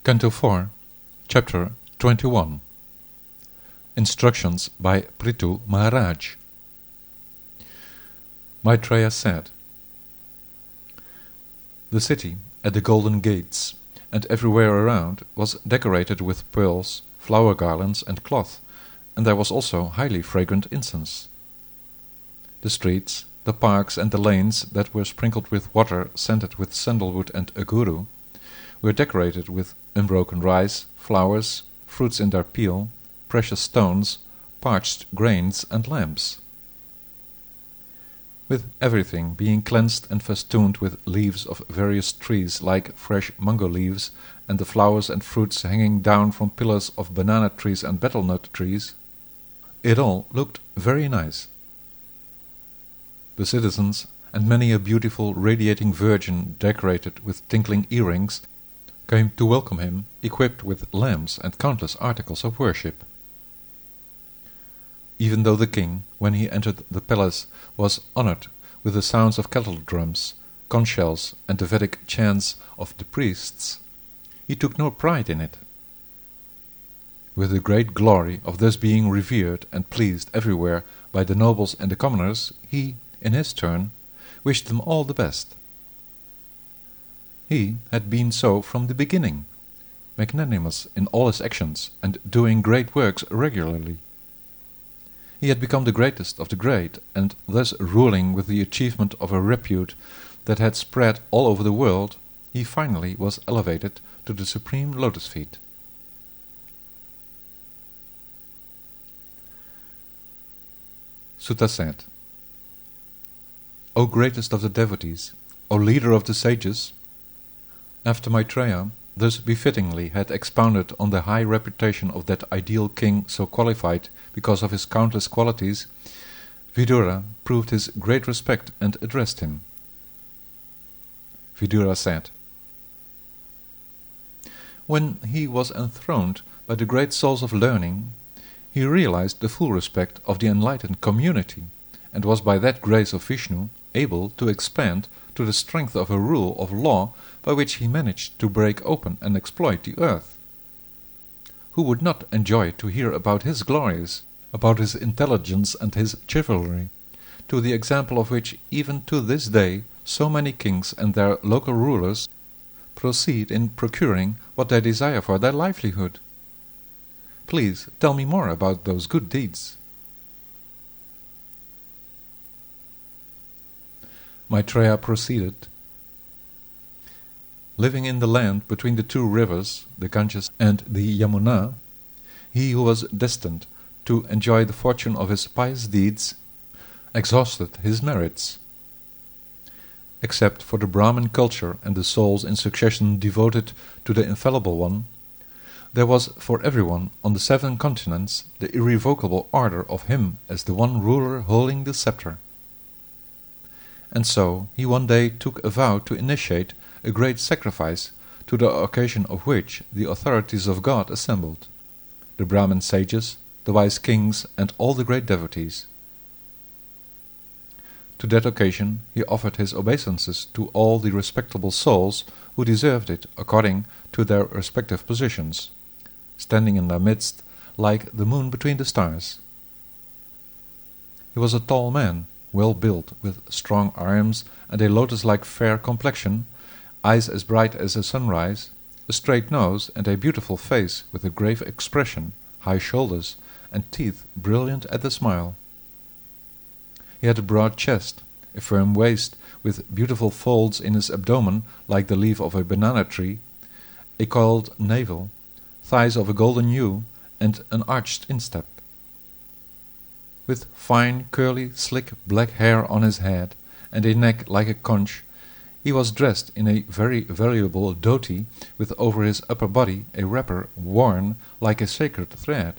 Canto 4, Chapter 21. Instructions by Prithu Maharaj. Maitreya said, the city at the golden gates and everywhere around was decorated with pearls, flower garlands and cloth, and there was also highly fragrant incense. The streets, the parks and the lanes that were sprinkled with water scented with sandalwood and aguru were decorated with unbroken rice, flowers, fruits in their peel, precious stones, parched grains and lamps. With everything being cleansed and festooned with leaves of various trees like fresh mango leaves, and the flowers and fruits hanging down from pillars of banana trees and betel-nut trees, it all looked very nice. The citizens and many a beautiful radiating virgin decorated with tinkling earrings came to welcome him, equipped with lamps and countless articles of worship. Even though the king, when he entered the palace, was honored with the sounds of kettle drums, conch shells, and the Vedic chants of the priests, he took no pride in it. With the great glory of thus being revered and pleased everywhere by the nobles and the commoners, he, in his turn, wished them all the best. He had been so from the beginning, magnanimous in all his actions and doing great works regularly. He had become the greatest of the great, and thus ruling with the achievement of a repute that had spread all over the world, he finally was elevated to the supreme lotus feet. Sutta said, O greatest of the devotees, O leader of the sages, after Maitreya thus befittingly had expounded on the high reputation of that ideal king so qualified because of his countless qualities, Vidura proved his great respect and addressed him. Vidura said, when he was enthroned by the great souls of learning, he realized the full respect of the enlightened community, and was by that grace of Vishnu able to expand to the strength of a rule of law by which he managed to break open and exploit the earth. Who would not enjoy to hear about his glories, about his intelligence and his chivalry, to the example of which even to this day so many kings and their local rulers proceed in procuring what they desire for their livelihood? Please tell me more about those good deeds. Maitreya proceeded, living in the land between the two rivers, the Ganges and the Yamuna, he who was destined to enjoy the fortune of his pious deeds exhausted his merits. Except for the Brahmin culture and the souls in succession devoted to the Infallible One, there was for everyone on the 7 continents the irrevocable order of him as the one ruler holding the scepter. And so he one day took a vow to initiate a great sacrifice, to the occasion of which the authorities of God assembled, the Brahmin sages, the wise kings, and all the great devotees. To that occasion he offered his obeisances to all the respectable souls who deserved it according to their respective positions, standing in their midst like the moon between the stars. He was a tall man, well built, with strong arms and a lotus-like fair complexion, eyes as bright as a sunrise, a straight nose and a beautiful face with a grave expression, high shoulders, and teeth brilliant at the smile. He had a broad chest, a firm waist with beautiful folds in his abdomen like the leaf of a banana tree, a coiled navel, thighs of a golden hue, and an arched instep. With fine, curly, slick black hair on his head, and a neck like a conch, he was dressed in a very valuable dhoti, with over his upper body a wrapper worn like a sacred thread.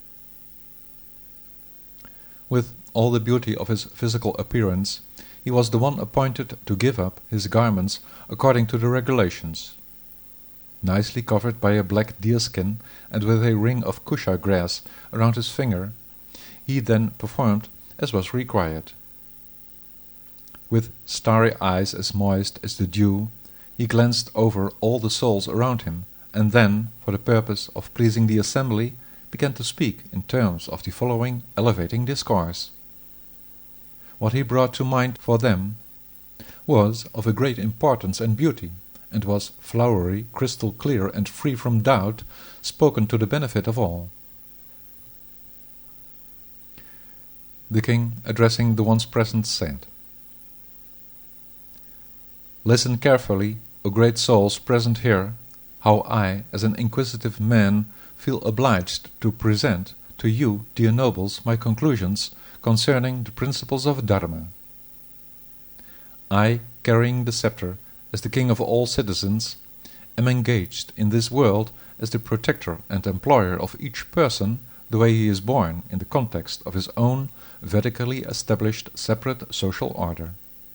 With all the beauty of his physical appearance, he was the one appointed to give up his garments according to the regulations. Nicely covered by a black deerskin and with a ring of kusha grass around his finger, he then performed as was required. With starry eyes as moist as the dew, he glanced over all the souls around him, and then, for the purpose of pleasing the assembly, began to speak in terms of the following elevating discourse. What he brought to mind for them was of a great importance and beauty, and was flowery, crystal clear, and free from doubt, spoken to the benefit of all. The king, addressing the ones present, said, "Listen carefully, O great souls present here, how I, as an inquisitive man, feel obliged to present to you, dear nobles, my conclusions concerning the principles of Dharma. I, carrying the scepter as the king of all citizens, am engaged in this world as the protector and employer of each person the way he is born in the context of his own vertically established separate social order.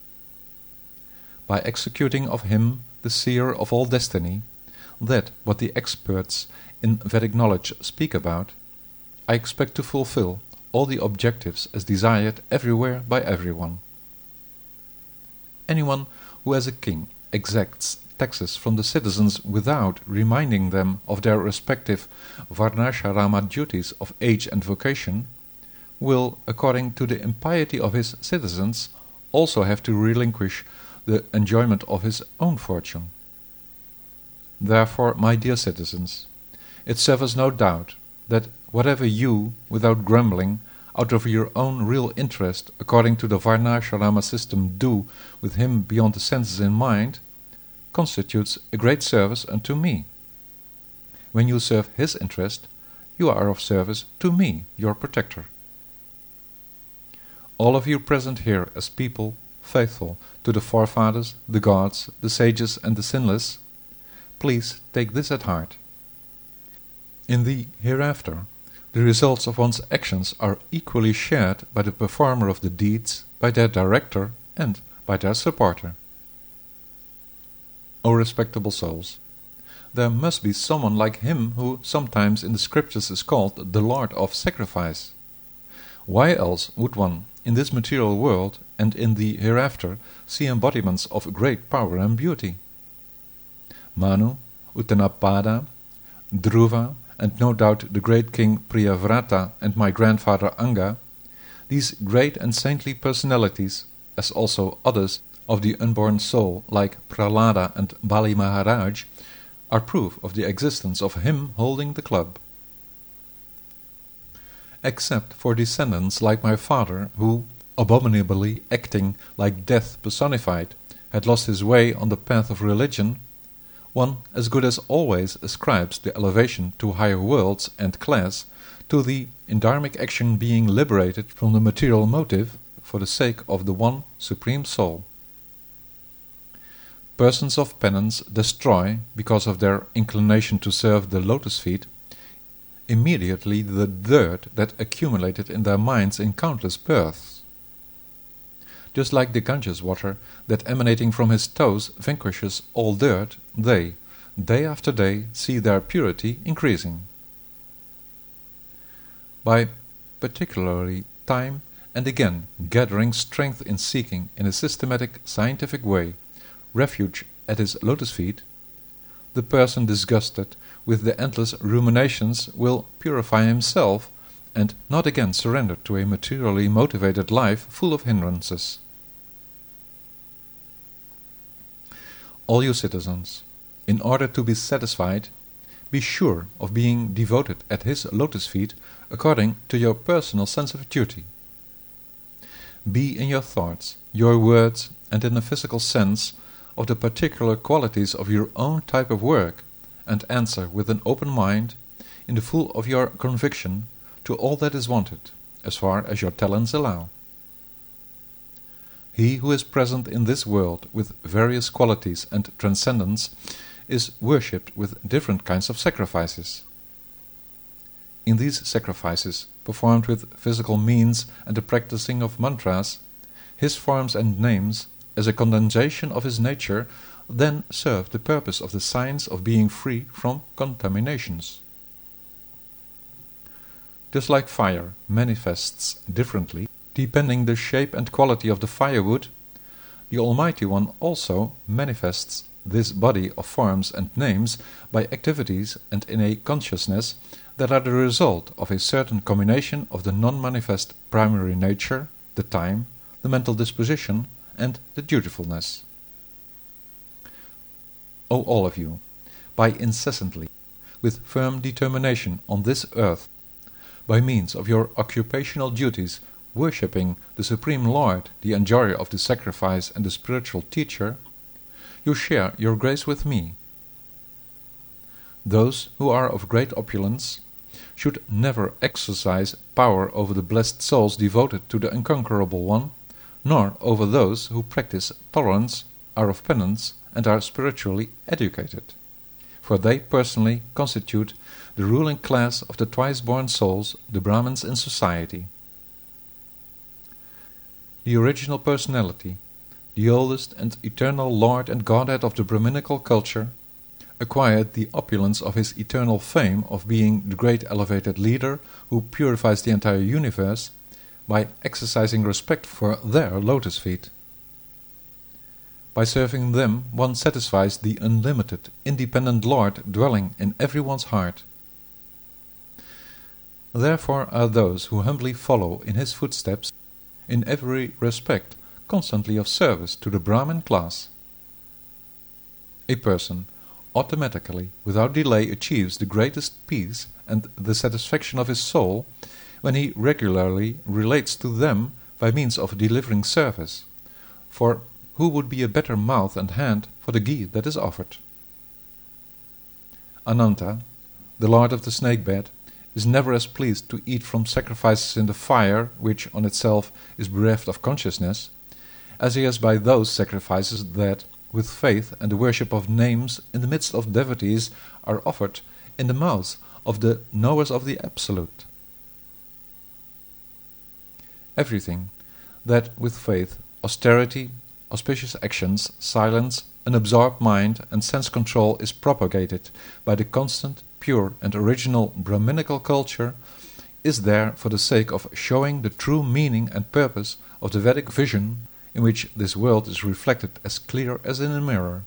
By executing of him the seer of all destiny, that what the experts in Vedic knowledge speak about, I expect to fulfill all the objectives as desired everywhere by everyone. Anyone who as a king exacts taxes from the citizens without reminding them of their respective varnashrama duties of age and vocation, will, according to the impiety of his citizens, also have to relinquish the enjoyment of his own fortune. Therefore, my dear citizens, it suffers no doubt that whatever you, without grumbling, out of your own real interest, according to the varnashrama system, do with him beyond the senses in mind, constitutes a great service unto me. When you serve his interest, you are of service to me, your protector. All of you present here as people faithful to the forefathers, the gods, the sages, and the sinless, please take this at heart. In the hereafter, the results of one's actions are equally shared by the performer of the deeds, by their director, and by their supporter. O respectable souls, there must be someone like him who sometimes in the scriptures is called the Lord of Sacrifice. Why else would one, in this material world and in the hereafter, see embodiments of great power and beauty? Manu, Uttanapada, Dhruva, and no doubt the great king Priyavrata and my grandfather Anga, these great and saintly personalities, as also others of the unborn soul like Prahlada and Bali Maharaj, are proof of the existence of him holding the club. Except for descendants like my father, who, abominably acting like death personified, had lost his way on the path of religion, one as good as always ascribes the elevation to higher worlds and class to the in dharmic action being liberated from the material motive for the sake of the one supreme soul. Persons of penance destroy, because of their inclination to serve the lotus feet, immediately the dirt that accumulated in their minds in countless births. Just like the Ganges water that emanating from his toes vanquishes all dirt, they, day after day, see their purity increasing. By particularly time and again gathering strength in seeking in a systematic scientific way refuge at his lotus feet, the person disgusted with the endless ruminations will purify himself and not again surrender to a materially motivated life full of hindrances. All you citizens, in order to be satisfied, be sure of being devoted at his lotus feet according to your personal sense of duty. Be in your thoughts, your words, and in a physical sense of the particular qualities of your own type of work, and answer with an open mind, in the full of your conviction, to all that is wanted, as far as your talents allow. He who is present in this world with various qualities and transcendence is worshipped with different kinds of sacrifices. In these sacrifices, performed with physical means and the practicing of mantras, his forms and names, as a condensation of his nature, then serve the purpose of the science of being free from contaminations. Just like fire manifests differently, depending the shape and quality of the firewood, the Almighty One also manifests this body of forms and names by activities and in a consciousness that are the result of a certain combination of the non-manifest primary nature, the time, the mental disposition, and the dutifulness. O all of you, by incessantly, with firm determination on this earth, by means of your occupational duties, worshipping the Supreme Lord, the enjoyer of the sacrifice and the spiritual teacher, you share your grace with me. Those who are of great opulence should never exercise power over the blessed souls devoted to the Unconquerable One, nor over those who practice tolerance, are of penance, and are spiritually educated, for they personally constitute the ruling class of the twice-born souls, the Brahmins in society. The original personality, the oldest and eternal Lord and Godhead of the Brahminical culture, acquired the opulence of his eternal fame of being the great elevated leader who purifies the entire universe by exercising respect for their lotus feet. By serving them, one satisfies the unlimited, independent Lord dwelling in everyone's heart. Therefore are those who humbly follow in his footsteps, in every respect, constantly of service to the Brahmin class. A person automatically, without delay, achieves the greatest peace and the satisfaction of his soul when he regularly relates to them by means of delivering service, for who would be a better mouth and hand for the ghee that is offered? Ananta, the lord of the snake bed, is never as pleased to eat from sacrifices in the fire, which on itself is bereft of consciousness, as he is by those sacrifices that, with faith and the worship of names in the midst of devotees, are offered in the mouths of the knowers of the Absolute. Everything that with faith, austerity, auspicious actions, silence, an absorbed mind, and sense-control is propagated by the constant, pure, and original Brahminical culture is there for the sake of showing the true meaning and purpose of the Vedic vision in which this world is reflected as clear as in a mirror.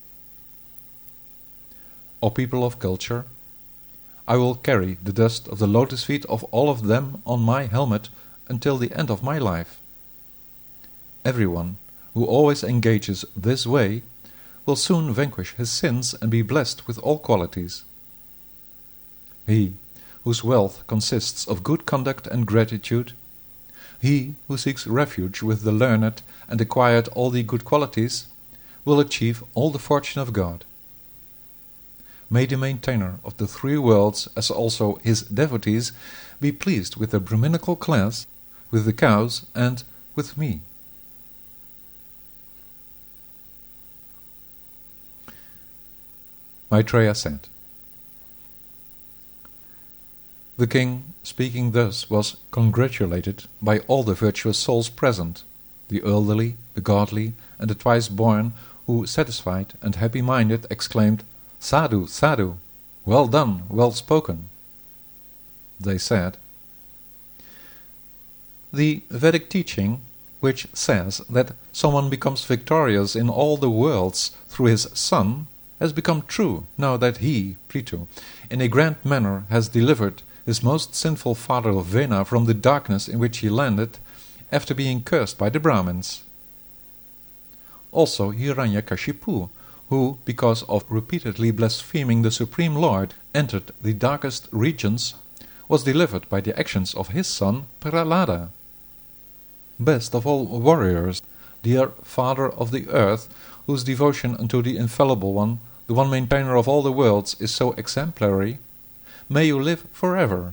O people of culture, I will carry the dust of the lotus feet of all of them on my helmet until the end of my life. Everyone who always engages this way will soon vanquish his sins and be blessed with all qualities. He whose wealth consists of good conduct and gratitude, he who seeks refuge with the learned and acquired all the good qualities, will achieve all the fortune of God. May the maintainer of the three worlds, as also his devotees, be pleased with the Brahminical class, with the cows, and with me. Maitreya said. The king, speaking thus, was congratulated by all the virtuous souls present, the elderly, the godly, and the twice-born, who, satisfied and happy-minded, exclaimed, "Sadhu, sadhu! Well done, well spoken!" They said, the Vedic teaching, which says that someone becomes victorious in all the worlds through his son, has become true now that he, Prithu, in a grand manner has delivered his most sinful father Vena from the darkness in which he landed after being cursed by the Brahmins. Also Hiranyakashipu, who, because of repeatedly blaspheming the Supreme Lord, entered the darkest regions, was delivered by the actions of his son Prahlada. Best of all warriors, dear Father of the earth, whose devotion unto the Infallible One, the one maintainer of all the worlds, is so exemplary, may you live forever.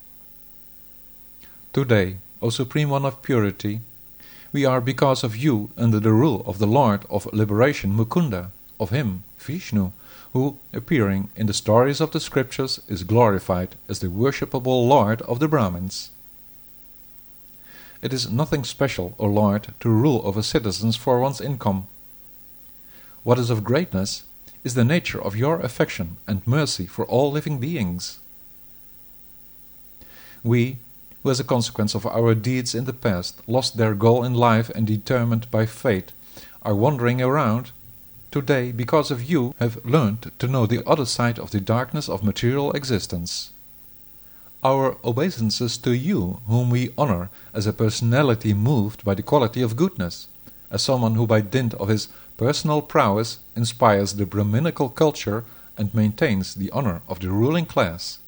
Today, O Supreme One of Purity, we are because of you under the rule of the Lord of Liberation Mukunda, of him, Vishnu, who, appearing in the stories of the scriptures, is glorified as the worshipable Lord of the Brahmins. It is nothing special, O Lord, to rule over citizens for one's income. What is of greatness is the nature of your affection and mercy for all living beings. We, who as a consequence of our deeds in the past lost their goal in life and determined by fate, are wandering around, today, because of you, have learned to know the other side of the darkness of material existence. Our obeisances to you, whom we honor as a personality moved by the quality of goodness, as someone who by dint of his personal prowess inspires the Brahminical culture and maintains the honor of the ruling class.